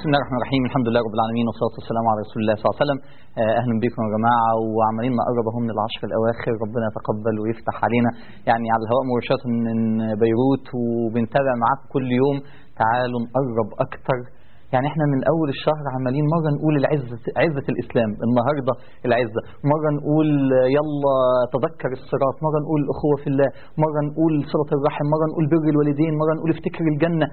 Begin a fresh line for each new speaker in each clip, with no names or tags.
بسم الله الرحمن الرحيم. الحمد لله رب العالمين والصلاة والسلام على رسول الله صلى الله عليه وسلم. أهلا بكم يا جماعة، وعمالين نقرب اهو من العشر الأواخر، ربنا يتقبل ويفتح علينا يعني على الهواء مباشرة من بيروت، وبنتابع معاكم كل يوم. تعالوا نقرب أكتر. يعني احنا من أول الشهر عمالين مرة نقول عزة الإسلام، النهاردة العزة، مرة نقول يلا تذكر الصراط، مرة نقول الأخوة في الله، مرة نقول صلة الرحم، مرة نقول بر الوالدين، مرة نقول افتكر الجنة،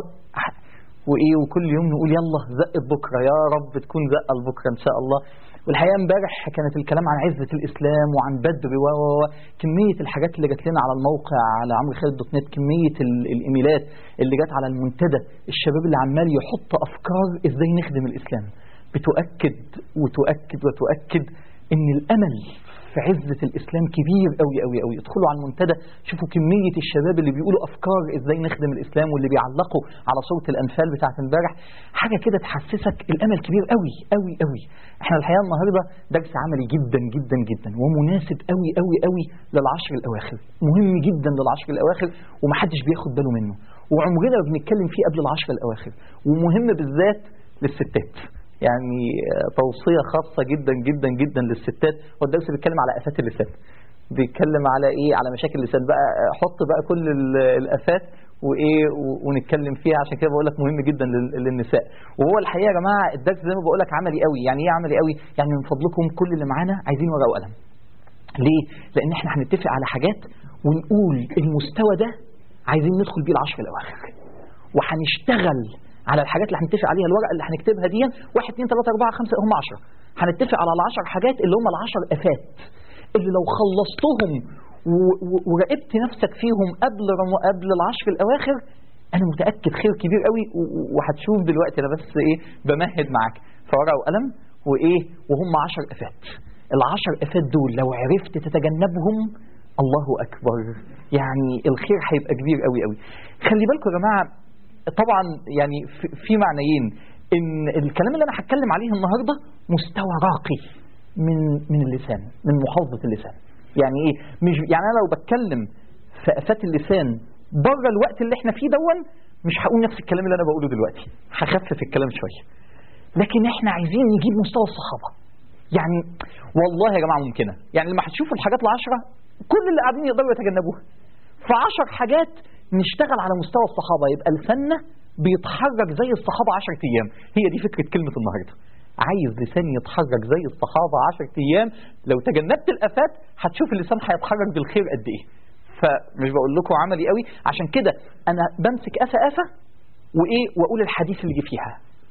وكل يوم نقول يلا زقت بكرة، يا رب تكون زقة لبكرة إن شاء الله. والحقيقة امبارح كانت الكلام عن عزة الإسلام وعن بدر كمية الحاجات اللي جات لنا على الموقع على عمروخالد.net، كمية الإيميلات اللي جات على المنتدى، الشباب اللي عمال يحط أفكار إزاي نخدم الإسلام، بتؤكد وتؤكد إن الأمل في عزة الإسلام كبير قوي قوي قوي. ادخلوا على المنتدى شوفوا كمية الشباب اللي بيقولوا أفكار إزاي نخدم الإسلام، واللي بيعلقوا على صورة الأنفال بتاعت امبارح. حاجة كده تحسسك الأمل كبير قوي قوي قوي. احنا الحقيقة النهاردة درس عملي جدا جدا جدا ومناسب قوي قوي قوي للعشر الأواخر، مهم جدا للعشر الأواخر ومحدش بياخد باله منه، وعمرنا بنتكلم فيه قبل العشر الأواخر، ومهم بالذات للستات. يعني توصية خاصة جدا جدا جدا للستات. والدرس بيتكلم على آفات اللسان، بيتكلم على ايه؟ على مشاكل اللسان. بقى حط بقى كل الآفات ونتكلم فيها. عشان كده بقول لك مهم جدا للنساء. وهو الحقيقة يا جماعة الدرس زي ما بقول لك عملي قوي. يعني ايه عملي قوي؟ يعني من فضلكم كل اللي معانا عايزين ورقة وقلم. ليه؟ لأن احنا هنتفق على حاجات ونقول المستوى ده عايزين ندخل بيه العشر الأواخر، وهنشتغل على الحاجات اللي هنتفق عليها. الورقه اللي هنكتبها دي 1 2 3 4 5 هم 10. هنتفق على ال10 حاجات اللي هم ال10 آفات اللي لو خلصتهم وراقبت نفسك فيهم قبل العشر الأواخر، انا متاكد خير كبير قوي. وهتشوف دلوقتي انا بس ايه بمهد معاك. فورقه وقلم وهم 10 آفات. ال10 آفات دول لو عرفت تتجنبهم الله اكبر، يعني الخير هيبقى كبير قوي قوي. خلي بالكم يا جماعه، طبعا يعني في معنيين، ان الكلام اللي انا هتكلم عليه النهارده مستوى راقي من اللسان، من محافظه اللسان. يعني ايه؟ مش يعني انا لو بتكلم في آفات اللسان بره الوقت اللي احنا فيه مش هقول نفس الكلام اللي انا بقوله دلوقتي، هخفف الكلام شويه. لكن احنا عايزين نجيب مستوى الصحابه. يعني والله يا جماعه ممكنه. يعني لما هتشوفوا الحاجات ال10 كل اللي قاعدين يقدروا يتجنبوها. ف10 حاجات نشتغل على مستوى الصحابة، يبقى لساننا بيتحرك زي الصحابة 10 أيام. هي دي فكرة كلمة النهاردة. عايز لساني يتحرك زي الصحابة 10 أيام. لو تجنبت الآفات هتشوف اللسان هيتحرك بالخير قد إيه. فمش بقول لكم عملي قوي. عشان كده أنا بمسك آفة وأقول الحديث اللي جه فيها،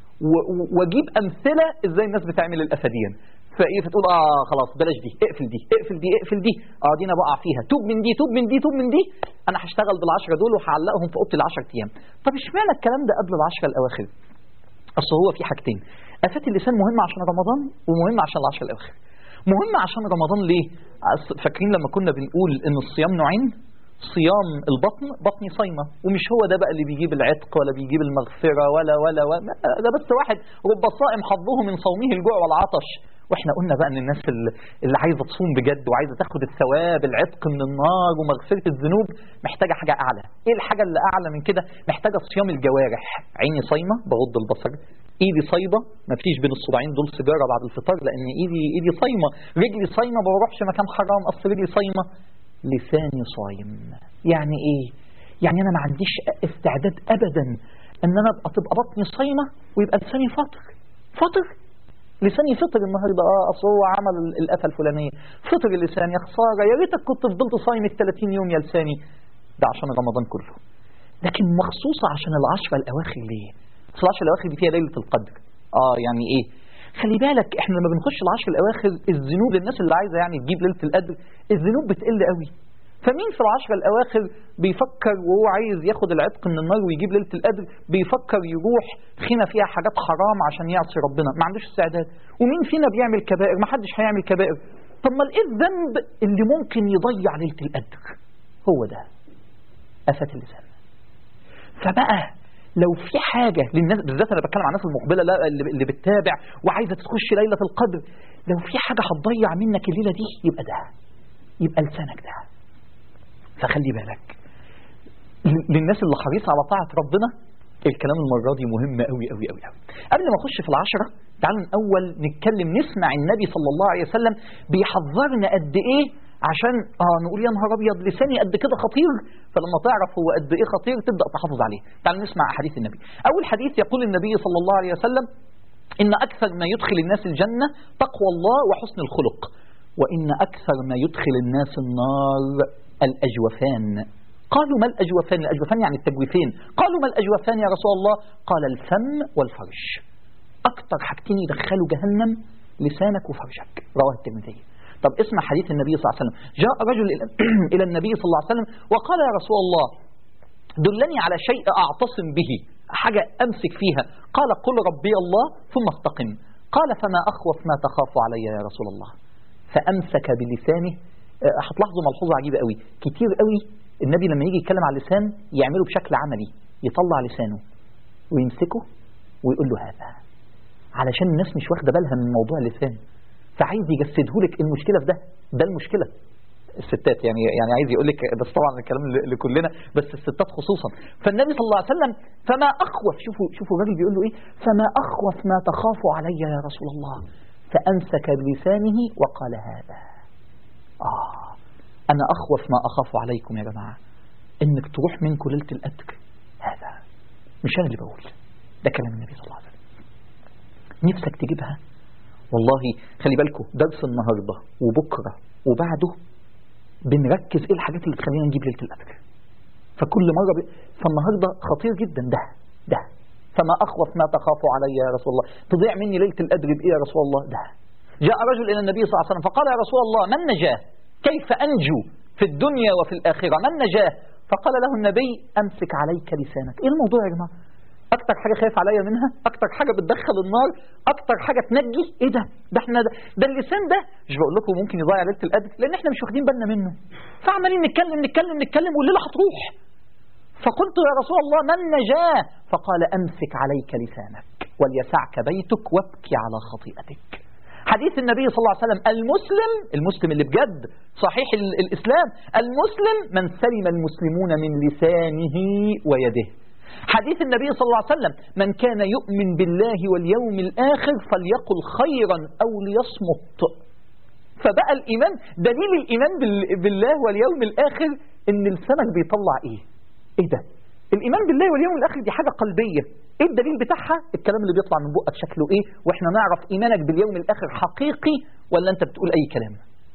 واجيب أمثلة إزاي الناس بتعمل الآفة دي. فتقول خلاص بلاش دي، اقفل دي اقفل دي اقفل دي، دي انا بقع فيها، توب من دي توب من دي توب من دي. انا هشتغل بال10 دول وهعلقهم في اوضتي ال10 ايام. طب اشمعنى الكلام ده قبل ال10 الاواخر؟ اصل هو في حاجتين. آفات اللسان مهمه عشان رمضان، ومهمه عشان ال10 الاواخر. مهمه عشان رمضان ليه؟ فاكرين لما كنا بنقول ان الصيام نوعين؟ صيام البطن، بطني صايمه، ومش هو ده بقى اللي بيجيب العتق ولا بيجيب المغفره ولا ده بس واحد رب صائم حظه من صومه الجوع والعطش. واحنا قلنا بقى ان الناس اللي عايزه تصوم بجد وعايزه تاخد الثواب، العتق من النار ومغفره الذنوب، محتاجه حاجه اعلى. ايه الحاجه اللي اعلى من كده؟ محتاجه صيام الجوارح. عيني صايمه بغض البصر، ايدي صايمه ما فيش بين الصباعين دول سيجاره بعد الفطار لان ايدي صايمه، رجلي صايمه ما بروحش مكان حرام اصل رجلي صايمه، لساني صايم. يعني ايه؟ يعني انا ما عنديش استعداد ابدا ان انا تبقى بطني صايمه ويبقى لساني فاطر. لساني فطر النهارده، اصل هو عمل الآفة الفلانيه، فطر اللسان. يا خساره، يا ريتك كنت فضلت صايم ال30 يوم يا لساني. ده عشان رمضان كله، لكن مخصوصه عشان ال10 الاواخر. ليه؟ اصل ال10 الاواخر دي فيها ليله القدر. يعني ايه؟ خلي بالك احنا لما بنخش ال10 الاواخر الذنوب للناس اللي عايزه يعني تجيب ليله القدر، الذنوب بتقل قوي. فمين في ال10 الأواخر بيفكر وهو عايز ياخد العتق من النار ويجيب ليلة القدر بيفكر يروح خيمة فيها حاجات حرام عشان يعصي ربنا؟ ما عندوش استعداد. ومين فينا بيعمل كبائر؟ ما حدش هيعمل كبائر. طب ما ايه الذنب اللي ممكن يضيع ليلة القدر؟ هو ده آفات اللسان. فبقى لو في حاجة للناس، بالذات أنا بتكلم عن الناس المقبلة اللي بتتابع وعايزة تخش ليلة القدر، لو في حاجة هتضيع منك الليلة دي يبقى لسانك ده. فخلي بالك للناس اللي حريصة على طاعة ربنا، الكلام المرة دي مهم قوي قوي قوي قوي. قبل ما اخش في العشرة تعالوا الأول نتكلم نسمع النبي صلى الله عليه وسلم بيحذرنا قد ايه، عشان نقول يا نهار ابيض لساني قد كده خطير، فلما تعرف هو قد ايه خطير تبدأ تحافظ عليه. تعالوا نسمع حديث النبي. أول حديث يقول النبي صلى الله عليه وسلم: إن أكثر ما يدخل الناس الجنة تقوى الله وحسن الخلق، وإن أكثر ما يدخل الناس النار الأجوفان. قالوا ما الأجوفان؟ الأجوفان يعني التجويفين. قالوا ما الأجوفان يا رسول الله؟ قال الفم والفرج. أكثر حاجتين يدخلوا جهنم لسانك وفرجك، رواه الترمذي. طب اسمع حديث النبي صلى الله عليه وسلم. جاء رجل إلى النبي صلى الله عليه وسلم وقال: يا رسول الله دلني على شيء أعتصم به، حاجة أمسك فيها. قال: قل ربي الله ثم استقم. قال: فما أخوف ما تخاف علي يا رسول الله؟ فأمسك بلسانه. هتلاحظوا ملحوظة عجيبة قوي، كتير قوي النبي لما يجي يتكلم على اللسان يعمله بشكل عملي، يطلع لسانه ويمسكه ويقول له هذا، علشان الناس مش واخدة بالها من موضوع اللسان، فعايز يجسده لك المشكلة في ده المشكلة. الستات يعني عايز يقول لك، بس طبعا الكلام لكلنا بس الستات خصوصا. فالنبي صلى الله عليه وسلم فما أخوف، شوفوا الراجل بيقول له إيه: فما أخوف ما تخاف علي يا رسول الله؟ فأمسك بلسانه وقال هذا. أنا أخوف ما أخاف عليكم يا جماعة إنك تروح منكم ليلة القدر. هذا مش أنا اللي بقول، ده كلام النبي صلى الله عليه وسلم. نفسك تجيبها والله. خلي بالكم درس النهاردة وبكرة وبعده بنركز إيه الحاجات اللي تخلينا نجيب ليلة القدر. فكل مرة فالنهاردة خطير جدا ده فما أخوف ما تخاف علي يا رسول الله؟ تضيع مني ليلة القدر بإيه يا رسول الله؟ ده جاء رجل إلى النبي صلى الله عليه وسلم فقال: يا رسول الله من نجاه؟ كيف أنجو في الدنيا وفي الآخرة؟ من نجاه؟ فقال له النبي: أمسك عليك لسانك. إيه الموضوع يا جماعة؟ أكتر حاجة خايف عليا منها، أكتر حاجة بتدخل النار، أكتر حاجة تنجي، إيه ده احنا ده اللسان ده مش بقول لكم ممكن يضيع ليلة القدر، لأن احنا مش واخدين بالنا منه، فعمالين نتكلم والليلة هتروح. فقلت: يا رسول الله من نجاه؟ فقال: أمسك عليك لسانك وليسعك بيتك وابكي على خطيئتك. حديث النبي صلى الله عليه وسلم: المسلم اللي بجد صحيح الإسلام، المسلم من سلم المسلمون من لسانه ويده. حديث النبي صلى الله عليه وسلم: من كان يؤمن بالله واليوم الآخر فليقل خيرا أو ليصمت. فبقى الإيمان، دليل الإيمان بالله واليوم الآخر إن لسانك بيطلع إيه ده؟ الإيمان بالله واليوم الآخر دي حاجة قلبية. إيه الدليل بتاعها؟ الكلام اللي بيطلع من بقك شكله إيه، وإحنا نعرف إيمانك باليوم الآخر حقيقي ولا أنت بتقول أي كلام.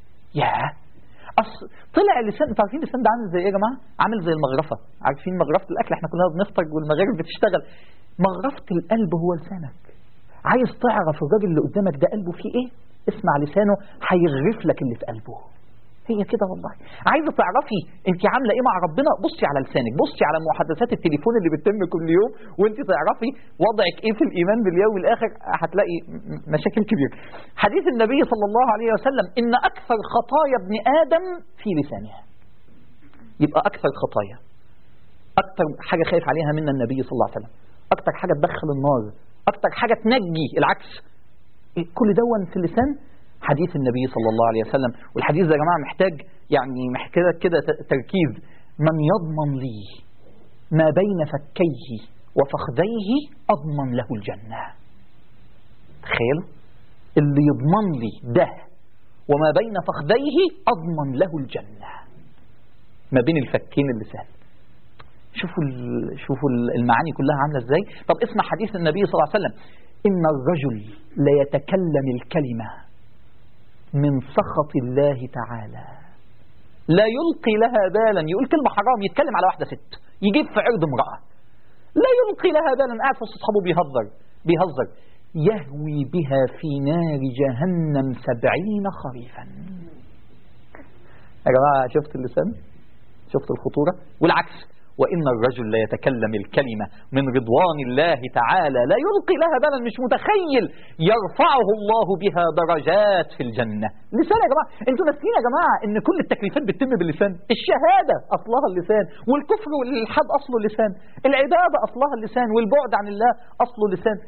طلع اللسان. انتوا عارفين اللسان ده عامل زي ايه يا جماعه؟ عامل زي المغرفه. عارفين مغرفه الاكل؟ احنا كلنا بنفطر والمغارف بتشتغل. مغرفه القلب هو لسانك. عايز تعرف الراجل اللي قدامك ده قلبه فيه ايه؟ اسمع لسانه هيغرف لك اللي في قلبه. هي كده والله. عايزه تعرفي انت عامله ايه مع ربنا؟ بصي على لسانك، بصي على محادثات التليفون اللي بتتم كل يوم، وانت تعرفي وضعك ايه في الايمان باليوم الاخر. هتلاقي مشاكل كبيره. حديث النبي صلى الله عليه وسلم: ان اكثر خطايا ابن ادم في لسانه. يبقى اكثر خطايا، اكثر حاجه خايف عليها منا النبي صلى الله عليه وسلم، اكثر حاجه تدخل النار، اكثر حاجه تنجي العكس، كل دون في اللسان. حديث النبي صلى الله عليه وسلم. والحديث ده يا جماعة محتاج كده تركيز. من يضمن لي ما بين فكيه وفخذيه أضمن له الجنة. تخيلوا اللي يضمن لي ده وما بين فخذيه أضمن له الجنة، ما بين الفكين اللسان. شوفوا المعاني كلها عاملة ازاي. طب اسمع حديث النبي صلى الله عليه وسلم: إن الرجل ليتكلم الكلمة من سخط الله تعالى لا يلقي لها بالا. يقول كلمة حرام، يتكلم على واحدة ست، يجيب في عرض امرأة، لا يلقي لها بالا، قاعد في أصحابه بيهزر، يهوي بها في نار جهنم 70 خريفا. يا جماعة شفت اللسان؟ شفت الخطورة؟ والعكس: وإن الرجل لا يتكلم الكلمة من رضوان الله تعالى لا يلقي لها بالا، مش متخيل، يرفعه الله بها درجات في الجنة. لسان يا جماعة. انتوا ناسين يا جماعة ان كل التكليفات بتتم باللسان. الشهادة اصلها اللسان، والكفر والإلحاد اصله اللسان، العبادة اصلها اللسان، والبعد عن الله اصله اللسان.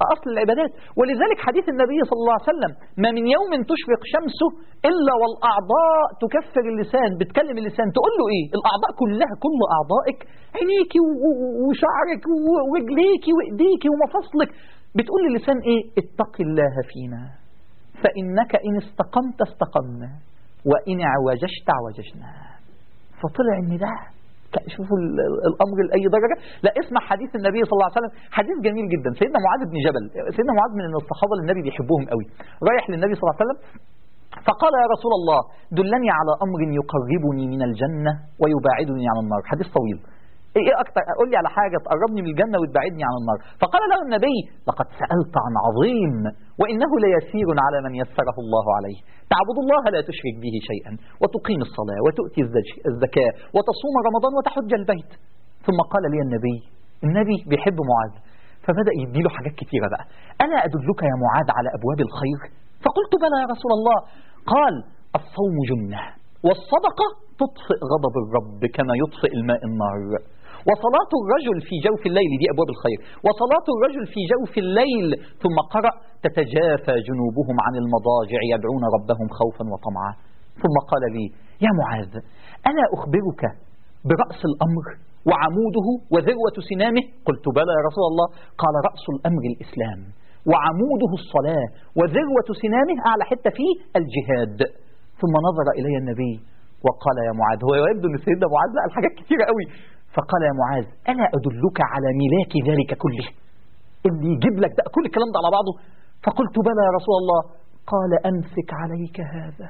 أصل العبادات. ولذلك حديث النبي صلى الله عليه وسلم: ما من يوم تشرق شمسه إلا والأعضاء تكفر اللسان. بتكلم اللسان تقول له إيه؟ الأعضاء كلها، كل أعضائك، عينيكي وشعرك ورجليكي وإيديكي ومفاصلك، بتقول للسان إيه؟ اتق الله فينا فإنك إن استقمت استقمنا وإن عوججت عوججنا. فطلع إن ده، شوفوا الأمر لأي درجة. لا، اسمع حديث النبي صلى الله عليه وسلم، حديث جميل جدا. سيدنا معاذ بن جبل، سيدنا معاذ من الصحابة اللي النبي بيحبهم قوي، رايح للنبي صلى الله عليه وسلم فقال: يا رسول الله دلني على أمر يقربني من الجنة ويباعدني عن النار. حديث طويل. ايه اكتر؟ قول لي على حاجه تقربني من الجنه وتبعدني عن النار. فقال له النبي: لقد سالت عن عظيم وانه ليسير على من يسره الله عليه، تعبد الله لا تشرك به شيئا وتقيم الصلاه وتؤتي الزكاه وتصوم رمضان وتحج البيت. ثم قال لي النبي بيحب معاذ، فبدا يديله حاجات كثيره بقى. الا ادلك يا معاذ على ابواب الخير؟ فقلت: بلى يا رسول الله. قال: الصوم جنه، والصدقه تطفئ غضب الرب كما يطفئ الماء النار، وصلاة الرجل في جوف الليل، دي أبواب الخير، وصلاة الرجل في جوف الليل. ثم قرأ: تتجافى جنوبهم عن المضاجع يدعون ربهم خوفا وطمعا. ثم قال لي: يا معاذ ألا أخبرك برأس الأمر وعموده وذروة سنامه؟ قلت: بلى يا رسول الله. قال: رأس الأمر الإسلام، وعموده الصلاة، وذروة سنامه أعلى حتة فيه الجهاد. ثم نظر إلي النبي وقال: يا معاذ، هو يبدو أن سيدنا معاذ لا الحاجات كثيرة قوي. فقال: يا معاذ ألا أدلك على ملاك ذلك كله، اللي يجيب لك ده كل الكلام ده على بعضه؟ فقلت: بلى يا رسول الله. قال: أمسك عليك هذا.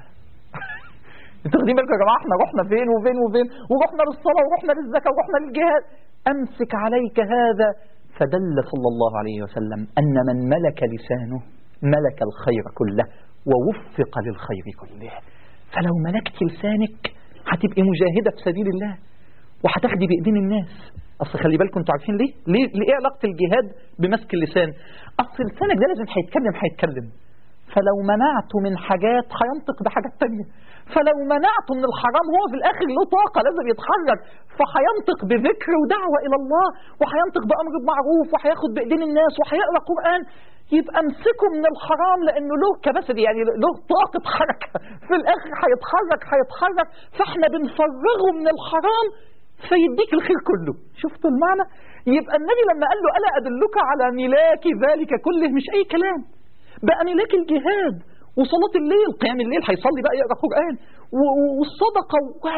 انتوا واخدين بالكم يا جماعة احنا رحنا فين وفين وفين، ورحنا للصلاة ورحنا للزكاة ورحنا للجهاد. أمسك عليك هذا. فدل صلى الله عليه وسلم أن من ملك لسانه ملك الخير كله ووفق للخير كله. فلو ملكت لسانك هتبقي مجاهدة في سبيل الله وهتاخدي بإيدين الناس. أصل خلي بالكم، انتوا عارفين ليه علاقة الجهاد بمسك اللسان؟ أصل لسانك ده لازم هيتكلم. فلو منعته من حاجات هينطق بحاجات تانية، فلو منعته من الحرام هو في الآخر له طاقة لازم يتحرك، فهينطق بذكر ودعوة إلى الله، وهينطق بأمر بمعروف، وهياخد بإيدين الناس، وهيقرأ قرآن. يبقى امسكه من الحرام لأنه له كباسيتي، يعني له طاقة حركة، في الآخر هيتحرك. فاحنا بنفرغه من الحرام فيديك الخير كله. شفتوا المعنى؟ يبقى النبي لما قال له: ألا أدلك على ملاك ذلك كله، مش أي كلام بقى، ملاك الجهاد وصلاة الليل، قيام الليل هيصلي بقى، يقرأ قرآن، والصدقة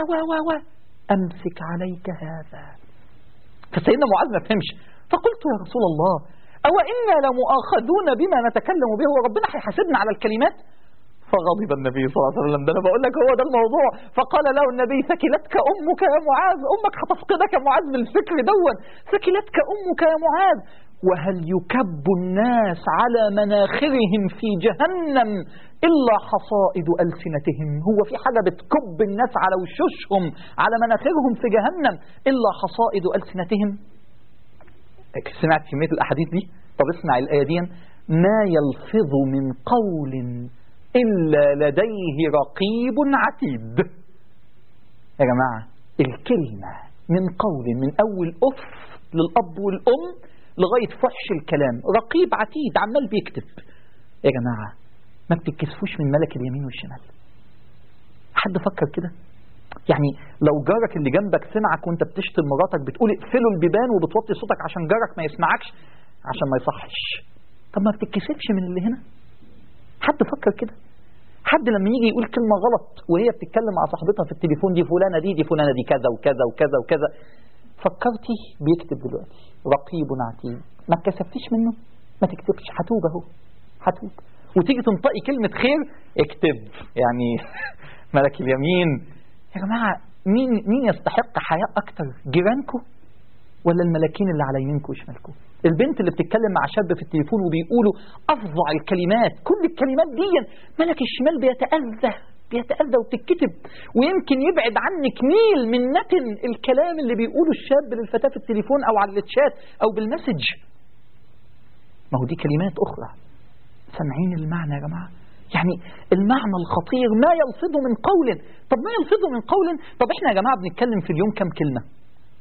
أمسك عليك هذا. فسيدنا معاذ ما فهمش، فقلت: يا رسول الله أو إنا لمؤاخذون بما نتكلم به، وربنا هيحاسبنا على الكلمات؟ فغضب النبي صلى الله عليه وسلم. ده أنا بقول لك هو ده الموضوع. فقال له النبي: ثكلتك أمك يا معاذ، أمك هتفقدك يا معاذ من الفكر دون، ثكلتك أمك يا معاذ. وهل يكب الناس على مناخرهم في جهنم إلا حصائد ألسنتهم؟ هو في حاجة بتكب الناس على وشوشهم على مناخرهم في جهنم إلا حصائد ألسنتهم؟ سمعت كمية الأحاديث دي؟ طب اسمع الآية دي: ما يلفظ من قول إلا لديه رقيب عتيد. يا جماعة الكلمة من قول، من أول أف للأب والأم لغاية فحش الكلام، رقيب عتيد عمال بيكتب. يا جماعة ما بتتكسفوش من ملك اليمين والشمال؟ حد فكر كده؟ يعني لو جارك اللي جنبك سمعك وانت بتشتم مراتك بتقول اقفلوا البيبان وبتوطي صوتك عشان جارك ما يسمعكش عشان ما يصحش، طب ما بتتكسفش من اللي هنا؟ حد فكر كده؟ حد لما يجي يقول كلمة غلط وهي بتتكلم مع صاحبتها في التليفون: دي فلانة دي فلانة دي كذا وكذا وكذا وكذا، فكرتي بيكتب دلوقتي رقيب عتيد؟ ما اتكسفتيش منه؟ ما تكتبش، هتوب اهو، هتوب. وتيجي تنطقي كلمة خير اكتب، يعني ملك اليمين. يا جماعة مين يستحق حياء أكتر، جيرانكم ولا الملاكين اللي على يمينكم وشمالكم؟ البنت اللي بتتكلم مع شاب في التليفون وبيقولوا أفظع الكلمات، كل الكلمات دي ملك الشمال بيتأذى وبتتكتب، ويمكن يبعد عنك ميل من نتن الكلام اللي بيقوله الشاب للفتاة في التليفون أو على الشات أو بالمسج. ما هو دي كلمات أخرى. سامعين المعنى يا جماعة؟ يعني المعنى الخطير: ما يلفظ من قول. طب ما يلفظ من قول، طب احنا يا جماعة بنتكلم في اليوم كم كلمة؟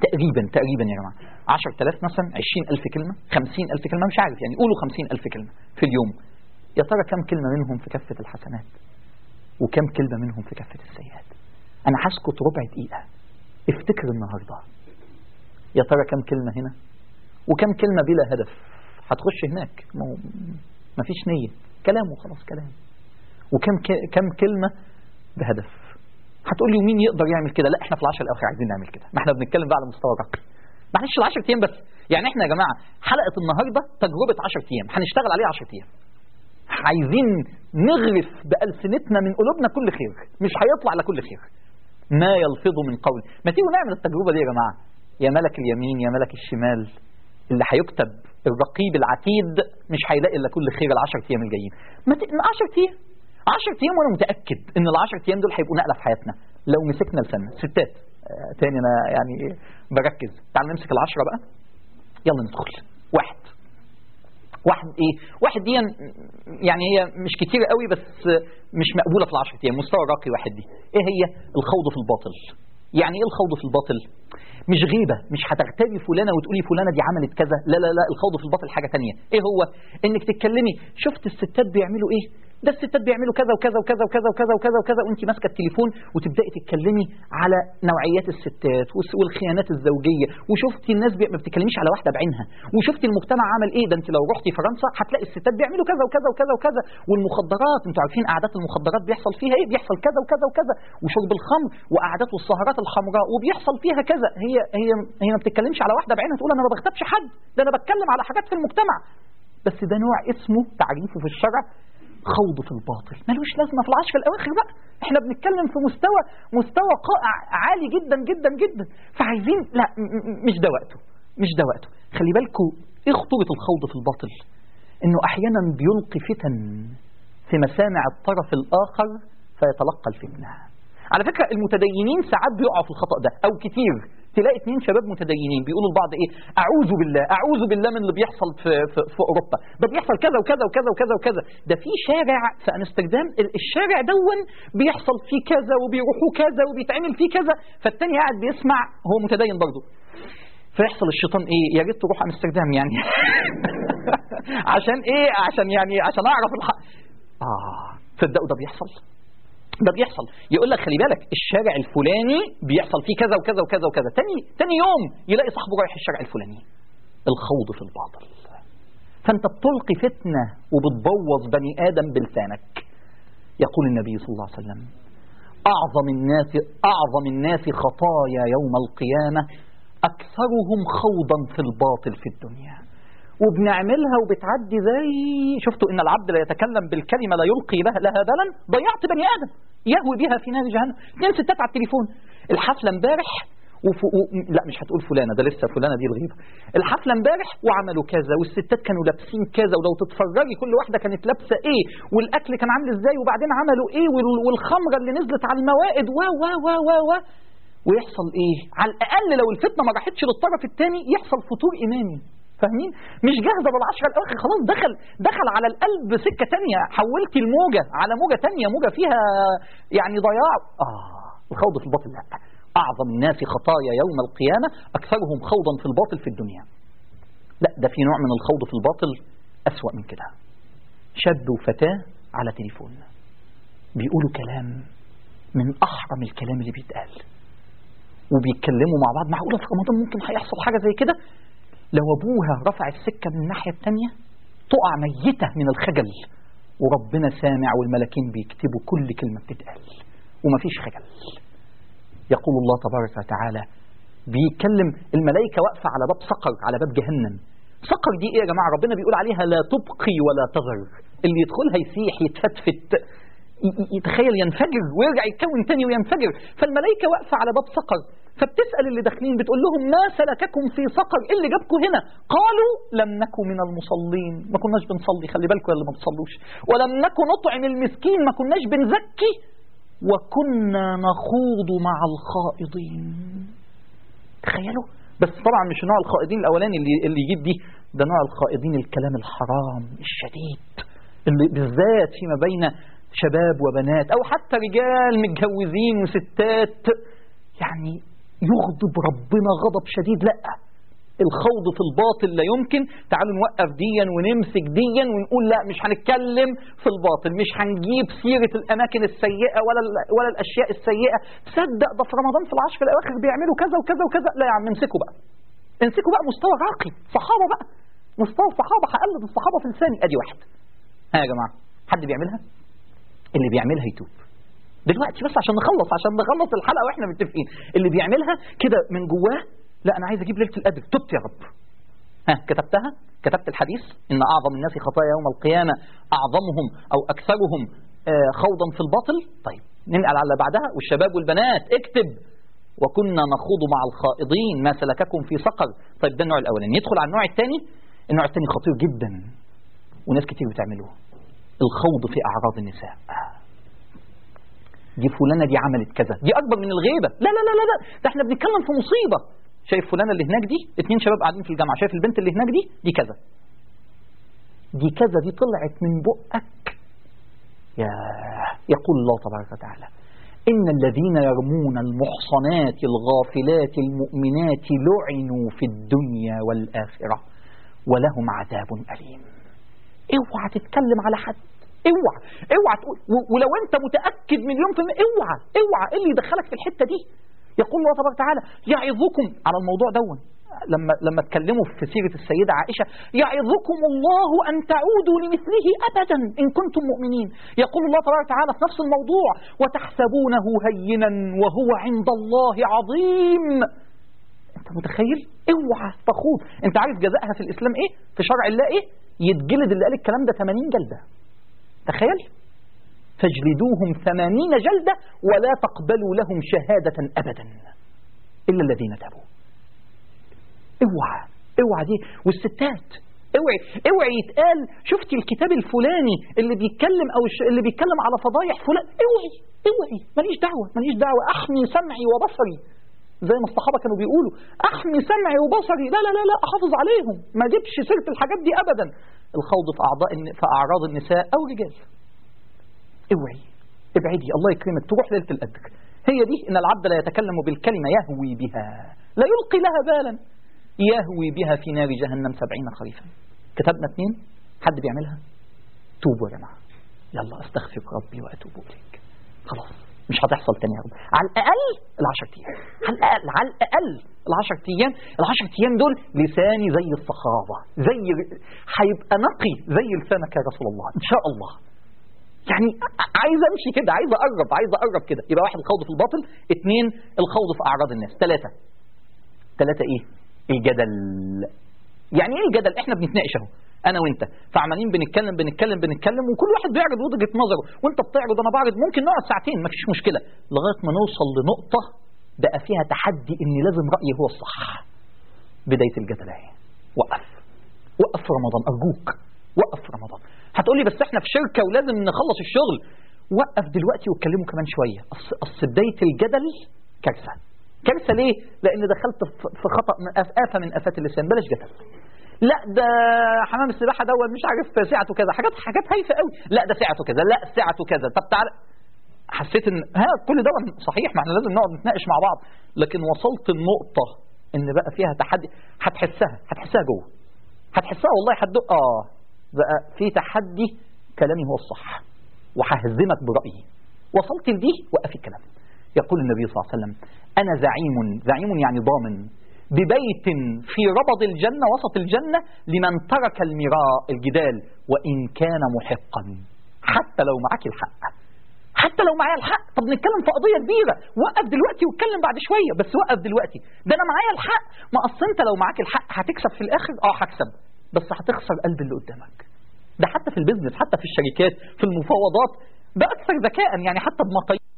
تقريبا يا جماعة 10,000 مثلا، 20,000 كلمة، 50,000 كلمة، مش عارف يعني، قولوا 50,000 كلمة في اليوم. يا ترى كم كلمة منهم في كفة الحسنات وكم كلمة منهم في كفة السيئات؟ أنا هسكت ربع دقيقة، افتكر النهاردة يا ترى كم كلمة هنا وكم كلمة بلا هدف. هتخش هناك ما فيش نية، كلام وخلاص كلام. وكم كم كلمة بهدف. هتقول لي ومين يقدر يعمل كده؟ لا احنا في العشر الأواخر عايزين نعمل كده. ما احنا بنتكلم بقى على مستوى الرقم، معلش 10 أيام بس. يعني احنا يا جماعة حلقة النهاردة تجربة 10 أيام هنشتغل عليها 10 أيام. عايزين نغرف بألسنتنا من قلوبنا كل خير، مش هيطلع لكل خير ما يلفظ من قول. ما تيجوا نعمل التجربة دي يا جماعة. يا ملك اليمين يا ملك الشمال، اللي هيكتب الرقيب العتيد مش هيلاقي الا كل خير ال10 أيام الجايين. 10 أيام 10 أيام، وانا متأكد ان ال10 أيام دول هيبقوا نقلة في حياتنا لو مسكنا لساننا. ستات تاني انا يعني بركز، تعالوا نمسك ال10 بقى، يلا ندخل. واحد دي يعني هي مش كتير قوي بس مش مقبولة في ال10 أيام، مستوى راقي. واحد دي ايه هي؟ الخوض في الباطل. يعني ايه الخوض في الباطل؟ مش غيبة، مش هتغتابي فلانة وتقولي فلانة دي عملت كذا، لا لا لا. الخوض في الباطل حاجة تانية. ايه هو؟ انك تتكلمي شفت الستات بيعملوا ايه، ده الستات بيعملوا كذا وكذا وكذا وكذا وكذا وكذا وكذا، وانت ماسكه التليفون وتبداي تتكلمي على نوعيات الستات والخيانات الزوجيه، وشفتي الناس ما بتتكلميش على واحده بعينها، وشفتي المجتمع عمل ايه، ده انت لو رحتي فرنسا هتلاقي الستات بيعملوا كذا وكذا وكذا وكذا، والمخدرات انتوا عارفين قعدات المخدرات بيحصل فيها ايه، بيحصل كذا وكذا وكذا، وشرب الخمر وقعدات والسهرات الحمراء وبيحصل فيها كذا. هي ما بتتكلمش على واحده بعينها تقول انا ما بغتابش حد، ده انا بتكلم على حاجات في المجتمع. بس ده نوع اسمه تعريفه في الشرع خوض في الباطل، ملوش لازمه في العشر الاواخر بقى. احنا بنتكلم في مستوى قائع عالي جدا جدا جدا. فعايزين لا مش ده وقته. خلي بالكم ايه خطوره الخوض في الباطل؟ انه احيانا بيلقي فتن في مسامع الطرف الاخر فيتلقى الفتنه. على فكره المتدينين ساعات بيقعوا في الخطا ده، او كتير تلاقي 2 شباب متدينين بيقولوا لبعض ايه، اعوذ بالله من اللي بيحصل في اوروبا، ده بيحصل كذا وكذا وكذا وكذا وكذا، ده في شارع في امستردام الشارع دون بيحصل فيه كذا وبيروحوا كذا وبيتعمل فيه كذا. فالتاني قاعد بيسمع، هو متدين برضه، فيحصل الشيطان ايه، يا ريت تروح امستردام يعني عشان ايه؟ عشان اعرف الحق. تصدقوا ده بيحصل. يقول لك خلي بالك الشارع الفلاني بيحصل فيه كذا وكذا وكذا وكذا، تاني يوم يلاقي صاحبه رايح الشارع الفلاني. الخوض في الباطل. فانت بتلقي فتنة وبتبوظ بني آدم بلسانك. يقول النبي صلى الله عليه وسلم أعظم الناس خطايا يوم القيامة أكثرهم خوضا في الباطل في الدنيا. وبنعملها وبتعدي زي شفتوا إن العبد لا يتكلم بالكلمة لا يلقي لها بالا. ضيعت بني آدم يهوي بها في نار جهنم. 2 ستات على التليفون، الحفلة امبارح لا مش هتقول فلانة، ده لسه فلانة دي الغيبة. الحفلة امبارح وعملوا كذا، والستات كانوا لابسين كذا، ولو تتفرجي كل واحدة كانت لابسة ايه، والأكل كان عامل ازاي، وبعدين عملوا ايه، والخمرة اللي نزلت على الموائد ويحصل ايه؟ على الأقل لو الفتنة ما راحتش للطرف الثاني يحصل فتور إيماني. فاهمين؟ مش جاهزة بالعشرة الأواخر، خلاص دخل على القلب سكة تانية، حولتي الموجة على موجة تانية، موجة فيها يعني ضياع. الخوض في الباطل لا. أعظم الناس خطايا يوم القيامة أكثرهم خوضا في الباطل في الدنيا. لا، ده في نوع من الخوض في الباطل أسوأ من كده. شاب وفتاة على تليفون بيقولوا كلام من أحرم الكلام اللي بيتقال، وبيتكلموا مع بعض. معقولة في رمضان ممكن هيحصل حاجة زي كده؟ لو أبوها رفع السكة من الناحية التانية تقع ميتة من الخجل، وربنا سامع والملكين بيكتبوا كل كلمة بتتقال ومفيش خجل. يقول الله تبارك وتعالى بيتكلم الملائكة واقفة على باب سقر، على باب جهنم. سقر دي ايه يا جماعة؟ ربنا بيقول عليها لا تبقي ولا تذر، اللي يدخلها يسيح يتفتفت، يتخيل ينفجر ويرجع يتكون تاني وينفجر. فالملائكة واقفة على باب سقر، فبتسأل اللي داخلين بتقول لهم ما سلككم في سقر، ايه اللي جابكم هنا؟ قالوا لم نكن من المصلين، ما كناش بنصلي، خلي بالكم اللي ما بتصلوش، ولم نكن نطعم المسكين، ما كناش بنزكي، وكنا نخوض مع الخائضين. تخيلوا. بس طبعا مش نوع الخائضين الاولاني اللي يجيب دي، ده نوع الخائضين الكلام الحرام الشديد اللي بالذات فيما بين شباب وبنات، او حتى رجال متجوزين وستات. يعني يغضب ربنا غضب شديد. لا، الخوض في الباطل لا يمكن. تعالوا نوقف ديا ونمسك ديا ونقول لا، مش هنتكلم في الباطل، مش هنجيب سيرة الأماكن السيئة ولا الأشياء السيئة. تصدق ده في رمضان في العشر الأواخر بيعملوا كذا وكذا وكذا. لا يا عم، امسكوا بقى، امسكوا بقى مستوى راقي، صحابة بقى، مستوى الصحابة، هقلد الصحابة في لساني. أدي واحد. ها يا جماعة، حد بيعملها؟ اللي بيعملها يتوب دلوقتي، بس عشان نخلص الحلقة واحنا متفقين. اللي بيعملها كده من جواه، لا أنا عايز أجيب ليلة القدر، تبت يا رب. ها، كتبتها، كتبت الحديث إن أعظم الناس خطايا يوم القيامة أعظمهم أو أكثرهم خوضا في الباطل. طيب ننقل على بعدها. والشباب والبنات اكتب: وكنا نخوض مع الخائضين ما سلككم في سقر. طيب ده النوع الأولاني. يدخل على النوع الثاني. النوع الثاني خطير جدا وناس كتير بتعملوه: الخوض في أعراض النساء. دي فلانة دي عملت كذا، دي أكبر من الغيبة. لا لا لا لا، ده احنا بنتكلم في مصيبة. شايف فلانة اللي هناك دي، 2 شباب قاعدين في الجامعة، شايف البنت اللي هناك دي كذا، دي كذا، دي طلعت من بقك. يقول الله تبارك وتعالى: إن الذين يرمون المحصنات الغافلات المؤمنات لعنوا في الدنيا والآخرة ولهم عذاب أليم. اوعى تتكلم على حد، اوعى تقول، ولو انت متأكد مليون في المية اوعى ايه اللي يدخلك في الحتة دي. يقول الله تبارك وتعالى: يعظكم على الموضوع دون. لما اتكلموا في سيرة السيدة عائشة: يعظكم الله أن تعودوا لمثله أبدا إن كنتم مؤمنين. يقول الله تبارك وتعالى في نفس الموضوع: وتحسبونه هينا وهو عند الله عظيم. انت متخيل؟ اوعى تخوض. انت عارف جزائها في الإسلام ايه؟ في شرع الله ايه؟ يتجلد اللي قال الكلام ده 80 جلدة. تخيل، فاجلدوهم 80 جلدة ولا تقبلوا لهم شهادة أبدا إلا الذين تابوا. اوعى دي. والستات اوعي يتقال شفتي الكتاب الفلاني اللي بيتكلم او اللي بيتكلم على فضايح فلان. اوعي ماليش دعوة احمي سمعي وبصري، زي ما الصحابة كانوا بيقولوا: احمي سمعي وبصري. لا احافظ عليهم، ما جيبش سيرة الحاجات دي ابدا. الخوض في اعراض النساء او الرجال. اوعي، ابعدي، الله يكرمك تروح ليلة القدر. هي دي: ان العبد لا يتكلم بالكلمة يهوي بها لا يلقي لها بالا يهوي بها في نار جهنم 70 خريفا. كتبنا 2. حد بيعملها؟ توبوا يا جماعة، يلا استغفر ربي واتوب اليك. خلاص مش هتحصل تاني يا رب. على الأقل 10 أيام، على الأقل 10 أيام. 10 أيام دول لساني زي الصحابة، هيبقى نقي زي لسانك يا رسول الله إن شاء الله. يعني عايز أمشي كده، عايز أقرب كده. يبقى 1 الخوض في الباطل، 2 الخوض في أعراض الناس، 3 إيه؟ الجدل. يعني إيه الجدل؟ إحنا بنتناقش أهو أنا وأنت، فعمالين بنتكلم وكل واحد بيعرض وجهة نظره، وأنت بتعرض أنا بعرض، ممكن نقعد ساعتين مفيش مشكلة، لغاية ما نوصل لنقطة بقى فيها تحدي إن لازم رأيي هو الصح. بداية الجدل أهي. وقف رمضان أرجوك، وقف رمضان. هتقولي بس إحنا في شركة ولازم نخلص الشغل. وقف دلوقتي واتكلموا كمان شوية. أصل بداية الجدل كارثة ليه؟ لأن دخلت في خطأ من آفة من آفات اللسان. بلاش جدل. لا ده حمام السباحة دول مش عارف سعته كذا، حاجات هايفة قوي. لا ده سعته كذا، لا سعته كذا. طب تعالى، حسيت ان كل ده صحيح، ما احنا لازم نقعد نتناقش مع بعض، لكن وصلت النقطة ان بقى فيها تحدي. هتحسها جوه، هتحسها والله. بقى في تحدي، كلامي هو الصح وههزمك برأيي. وصلت لدي، وقف الكلام. يقول النبي صلى الله عليه وسلم: أنا زعيم يعني ضامن ببيت في ربض الجنة، وسط الجنة، لمن ترك المراء الجدال وإن كان محقا. حتى لو معاك الحق، حتى لو معايا الحق. طب نتكلم في قضية كبيرة، وقف دلوقتي واتكلم بعد شوية، بس وقف دلوقتي. ده أنا معايا الحق. ما أصل أنت لو معاك الحق هتكسب في الآخر. هكسب، بس هتخسر قلب اللي قدامك. ده حتى في البيزنس، حتى في الشركات، في المفاوضات، ده أكثر ذكاء. يعني حتى بمقاييس